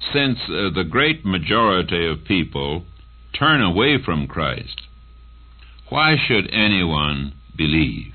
since the great majority of people turn away from Christ, why should anyone believe?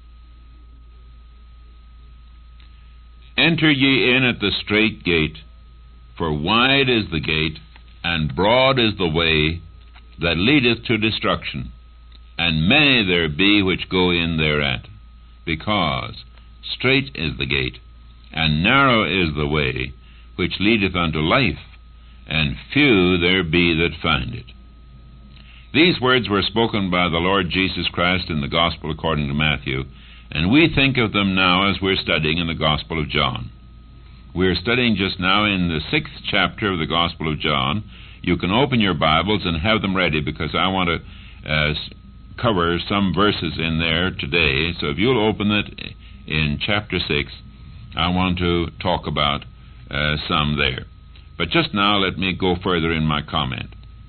Enter ye in at the strait gate, for wide is the gate, and broad is the way that leadeth to destruction, and many there be which go in thereat. Because strait is the gate, and narrow is the way which leadeth unto life, and few there be that find it. These words were spoken by the Lord Jesus Christ in the Gospel according to Matthew, and we think of them now as we're studying in the Gospel of John. We're studying just now in the 6th chapter of the Gospel of John. You can open your Bibles and have them ready, because I want to cover some verses in there today. So if you'll open it in chapter 6, I want to talk about some there. But just now, let me go further in my comment.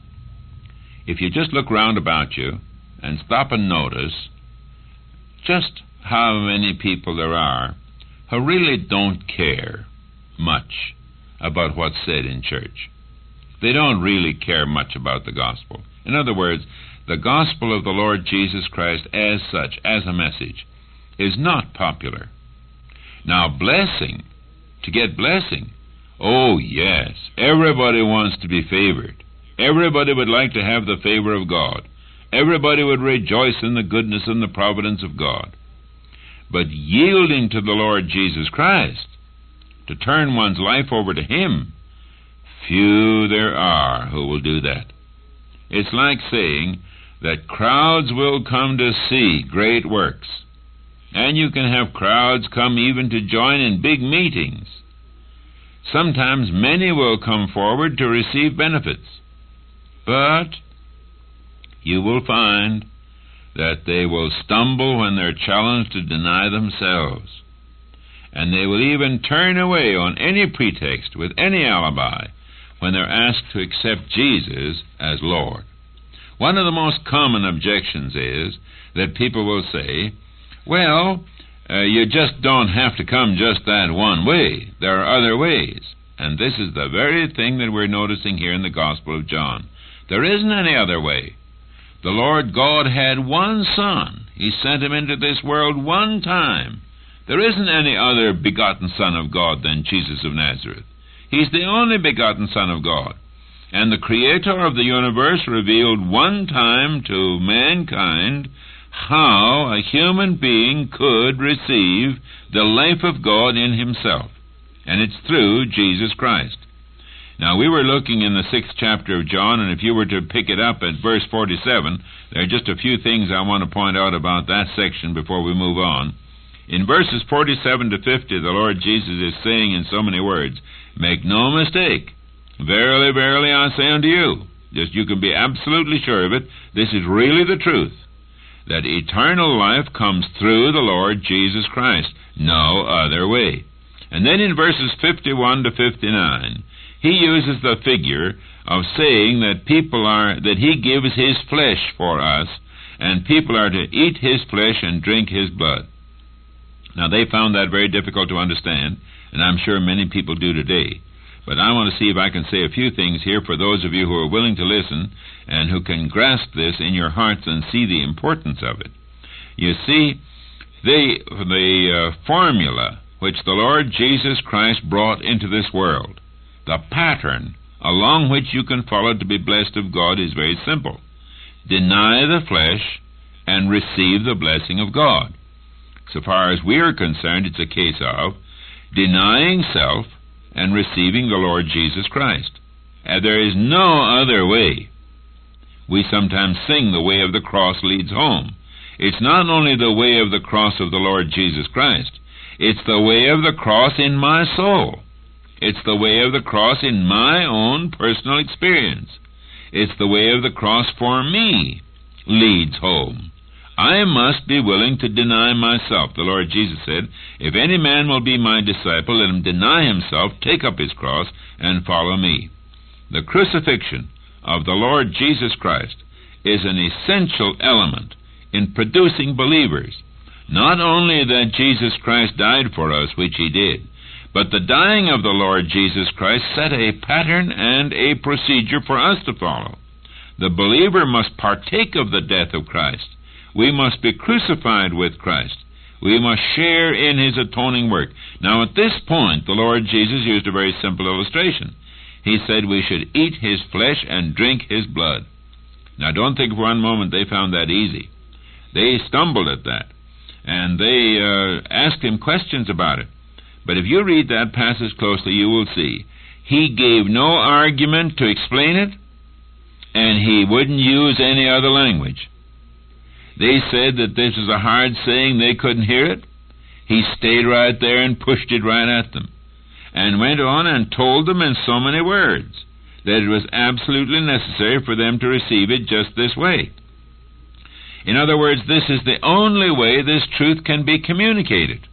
If you just look round about you and stop and notice just how many people there are who really don't care much about what's said in church. They don't really care much about the gospel. In other words, the gospel of the Lord Jesus Christ as such, as a message, is not popular. Now, blessing, to get blessing, oh yes, everybody wants to be favored. Everybody would like to have the favor of God. Everybody would rejoice in the goodness and the providence of God. But yielding to the Lord Jesus Christ, to turn one's life over to Him, few there are who will do that. It's like saying that crowds will come to see great works, and you can have crowds come even to join in big meetings. Sometimes many will come forward to receive benefits, but you will find that they will stumble when they're challenged to deny themselves, and they will even turn away on any pretext, with any alibi, when they're asked to accept Jesus as Lord. One of the most common objections is that people will say, well, you just don't have to come just that one way. There are other ways. And this is the very thing that we're noticing here in the Gospel of John. There isn't any other way. The Lord God had one Son. He sent Him into this world one time. There isn't any other begotten Son of God than Jesus of Nazareth. He's the only begotten Son of God. And the Creator of the universe revealed one time to mankind how a human being could receive the life of God in himself. And it's through Jesus Christ. Now, we were looking in the 6th chapter of John, and if you were to pick it up at verse 47, there are just a few things I want to point out about that section before we move on. In verses 47 to 50, the Lord Jesus is saying in so many words, make no mistake, verily, verily, I say unto you, just you can be absolutely sure of it, this is really the truth, that eternal life comes through the Lord Jesus Christ, no other way. And then in verses 51 to 59, He uses the figure of saying that that He gives His flesh for us, and people are to eat His flesh and drink His blood. Now, they found that very difficult to understand, and I'm sure many people do today. But I want to see if I can say a few things here for those of you who are willing to listen and who can grasp this in your hearts and see the importance of it. You see, the formula which the Lord Jesus Christ brought into this world, the pattern along which you can follow to be blessed of God, is very simple. Deny the flesh and receive the blessing of God. So far as we are concerned, it's a case of denying self and receiving the Lord Jesus Christ. And there is no other way. We sometimes sing, the way of the cross leads home. It's not only the way of the cross of the Lord Jesus Christ, it's the way of the cross in my soul. It's the way of the cross in my own personal experience. It's the way of the cross for me leads home. I must be willing to deny myself. The Lord Jesus said, if any man will be my disciple, let him deny himself, take up his cross, and follow me. The crucifixion of the Lord Jesus Christ is an essential element in producing believers. Not only that Jesus Christ died for us, which He did, But the dying of the Lord Jesus Christ set a pattern and a procedure for us to follow. The believer must partake of the death of Christ. We must be crucified with Christ. We must share in His atoning work. Now, at this point, the Lord Jesus used a very simple illustration. He said we should eat His flesh and drink His blood. Now, don't think for one moment they found that easy. They stumbled at that, and they asked Him questions about it. But if you read that passage closely, you will see He gave no argument to explain it, and He wouldn't use any other language. They said that this was a hard saying, they couldn't hear it. He stayed right there and pushed it right at them, and went on and told them in so many words that it was absolutely necessary for them to receive it just this way. In other words, this is the only way this truth can be communicated.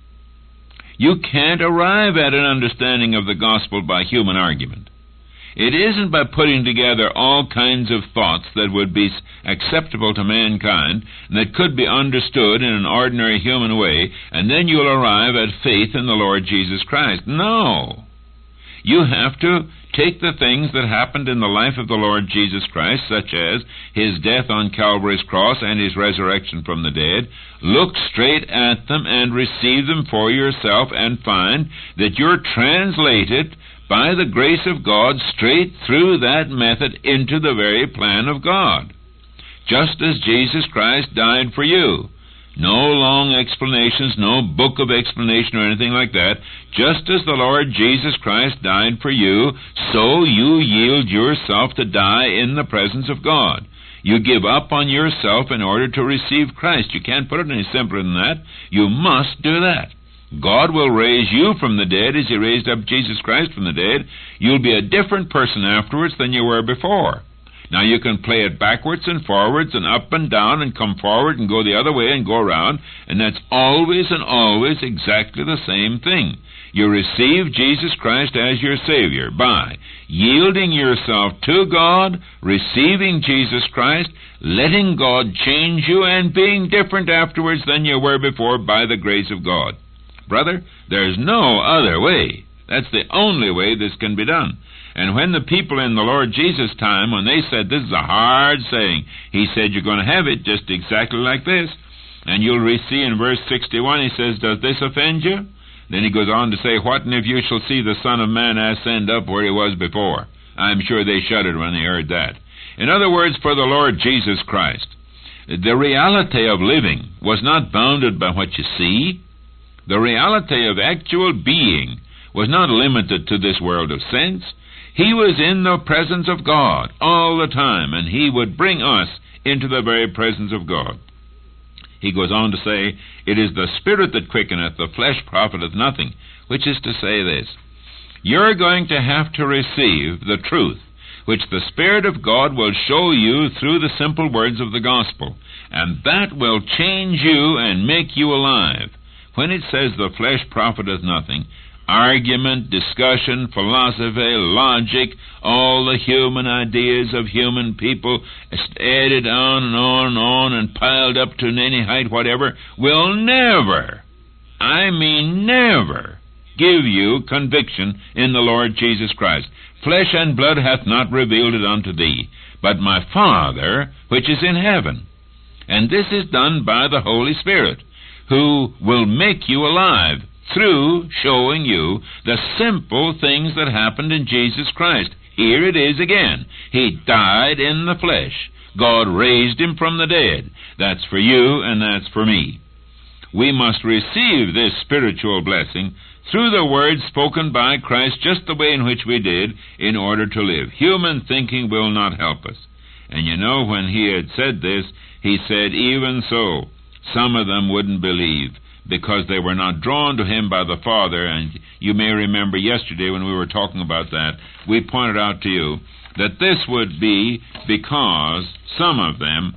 You can't arrive at an understanding of the gospel by human argument. It isn't by putting together all kinds of thoughts that would be acceptable to mankind and that could be understood in an ordinary human way, and then you'll arrive at faith in the Lord Jesus Christ. No. You have to take the things that happened in the life of the Lord Jesus Christ, such as His death on Calvary's cross and His resurrection from the dead, look straight at them and receive them for yourself, and find that you're translated by the grace of God straight through that method into the very plan of God. Just as Jesus Christ died for you. No long explanations, no book of explanation or anything like that. Just as the Lord Jesus Christ died for you, so you yield yourself to die in the presence of God. You give up on yourself in order to receive Christ. You can't put it any simpler than that. You must do that. God will raise you from the dead as He raised up Jesus Christ from the dead. You'll be a different person afterwards than you were before. Now, you can play it backwards and forwards and up and down and come forward and go the other way and go around, and that's always and always exactly the same thing. You receive Jesus Christ as your Savior by yielding yourself to God, receiving Jesus Christ, letting God change you, and being different afterwards than you were before by the grace of God. Brother, there's no other way. That's the only way this can be done. And when the people in the Lord Jesus' time, when they said, this is a hard saying, He said, you're going to have it just exactly like this. And you'll see in verse 61, He says, does this offend you? Then He goes on to say, what and if you shall see the Son of Man ascend up where He was before? I'm sure they shuddered when they heard that. In other words, for the Lord Jesus Christ, the reality of living was not bounded by what you see. The reality of actual being was not limited to this world of sense. He was in the presence of God all the time, and He would bring us into the very presence of God. He goes on to say, it is the Spirit that quickeneth, the flesh profiteth nothing, which is to say this: you're going to have to receive the truth, which the Spirit of God will show you through the simple words of the gospel, and that will change you and make you alive. When it says the flesh profiteth nothing, argument, discussion, philosophy, logic, all the human ideas of human people added on and on and on and piled up to any height whatever will never, I mean never, give you conviction in the Lord Jesus Christ. Flesh and blood hath not revealed it unto thee, but my Father which is in heaven. And this is done by the Holy Spirit, who will make you alive through showing you the simple things that happened in Jesus Christ. Here it is again. He died in the flesh. God raised Him from the dead. That's for you and that's for me. We must receive this spiritual blessing through the words spoken by Christ just the way in which we did in order to live. Human thinking will not help us. And you know, when He had said this, He said, even so, some of them wouldn't believe, because they were not drawn to Him by the Father. And you may remember yesterday when we were talking about that, we pointed out to you that this would be because some of them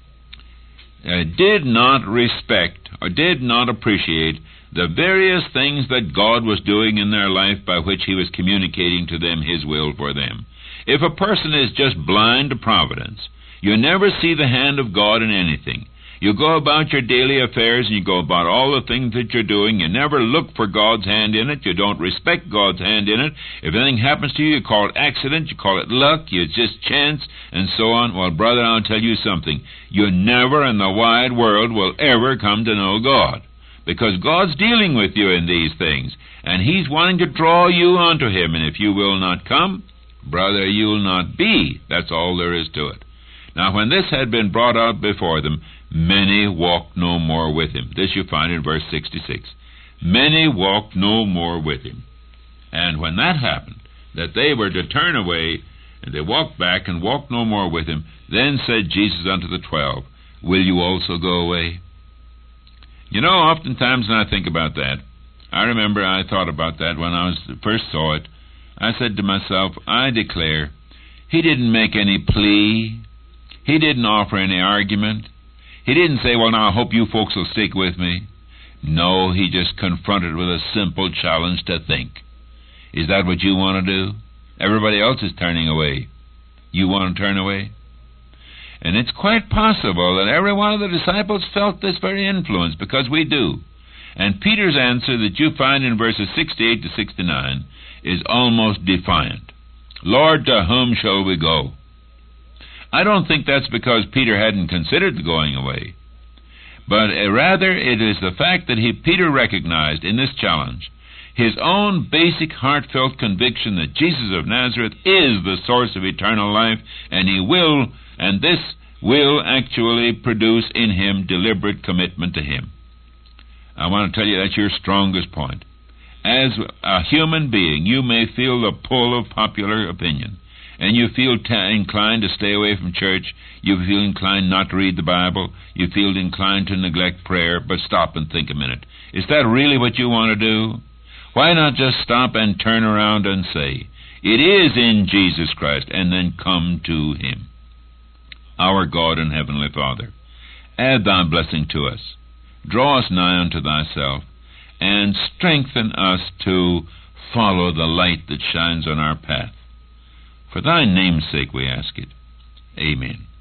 did not respect or did not appreciate the various things that God was doing in their life by which He was communicating to them His will for them. If a person is just blind to providence, you never see the hand of God in anything. You go about your daily affairs, and you go about all the things that you're doing. You never look for God's hand in it. You don't respect God's hand in it. If anything happens to you, you call it accident, you call it luck, it's just chance, and so on. Well, brother, I'll tell you something. You never in the wide world will ever come to know God, because God's dealing with you in these things, and He's wanting to draw you unto Him, and if you will not come, brother, you'll not be. That's all there is to it. Now, when this had been brought out before them, many walked no more with Him. This you find in verse 66. Many walked no more with Him. And when that happened, that they were to turn away, and they walked back and walked no more with Him, then said Jesus unto the 12, Will you also go away? You know, oftentimes when I think about that, I remember I thought about that when I first saw it. I said to myself, I declare, He didn't make any plea. He didn't offer any argument. He didn't say, well, now I hope you folks will stick with me. No, He just confronted with a simple challenge to think. Is that what you want to do? Everybody else is turning away. You want to turn away? And it's quite possible that every one of the disciples felt this very influence, because we do. And Peter's answer that you find in verses 68 to 69 is almost defiant. Lord, to whom shall we go? I don't think that's because Peter hadn't considered the going away, but rather it is the fact that Peter recognized in this challenge his own basic heartfelt conviction that Jesus of Nazareth is the source of eternal life, and this will actually produce in him deliberate commitment to Him. I want to tell you that's your strongest point. As a human being, you may feel the pull of popular opinion, and you feel inclined to stay away from church. You feel inclined not to read the Bible. You feel inclined to neglect prayer. But stop and think a minute. Is that really what you want to do? Why not just stop and turn around and say, it is in Jesus Christ, and then come to Him? Our God and Heavenly Father, add Thy blessing to us. Draw us nigh unto Thyself, and strengthen us to follow the light that shines on our path. For Thy name's sake we ask it. Amen.